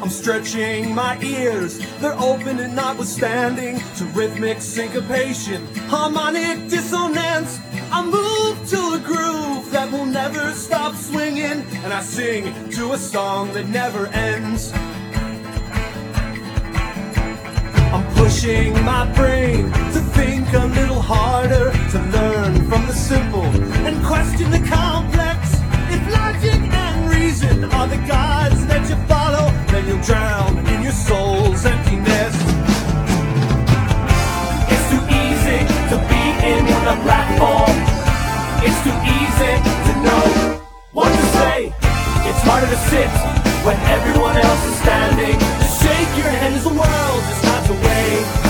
I'm stretching my ears, they're open and notwithstanding to rhythmic syncopation, harmonic dissonance. I move to a groove that will never stop swinging, and I sing to a song that never ends. I'm pushing my brain to think a little harder, to learn from the simple and question the complex. If logic and reason are the gods that you follow, then you'll drown in your soul's emptiness. It's too easy to be in the platform. It's too easy to know what to say. It's harder to sit when everyone else is standing. To shake your head as the world is not away.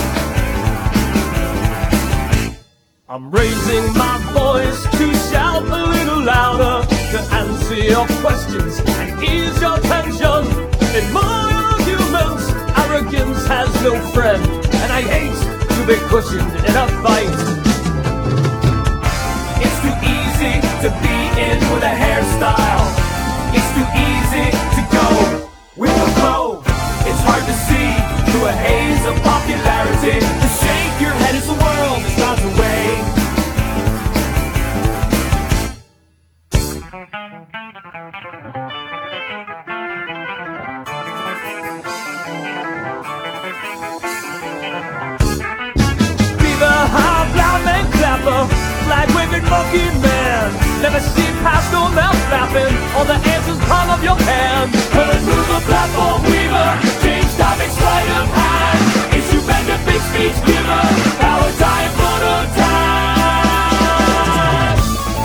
I'm raising my voice to shout a little louder, to answer your questions and ease your tension. In my arguments, arrogance has no friend, and I hate to be cushioned in a fight. It's too easy to be in with a hairstyle. It's too easy to go with the flow. It's hard to see through a haze of popularity. To shake your head as the world is not the way. Flag-waving monkey man, never see past no mouth flapping, all the answers palm of your hand. Current mover, platform weaver, change topics, sleight of hand. Issue bender, big speech giver, power time, photo time.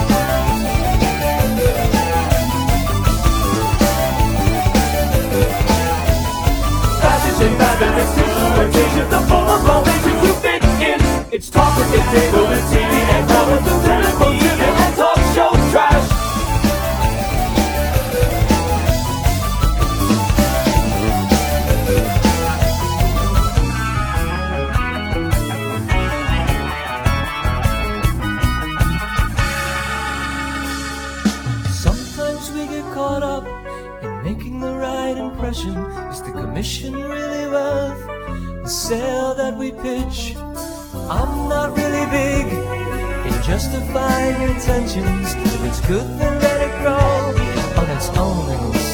Passage and balance, implementation, the form formation you fit in. It's talk with the table and TV and cover the telephone, dinner and talk show trash. Sometimes we get caught up in making the right impression. Is the commission really worth the sale that we pitch? I'm not really big in justifying intentions. If it's good, then let it grow on its own little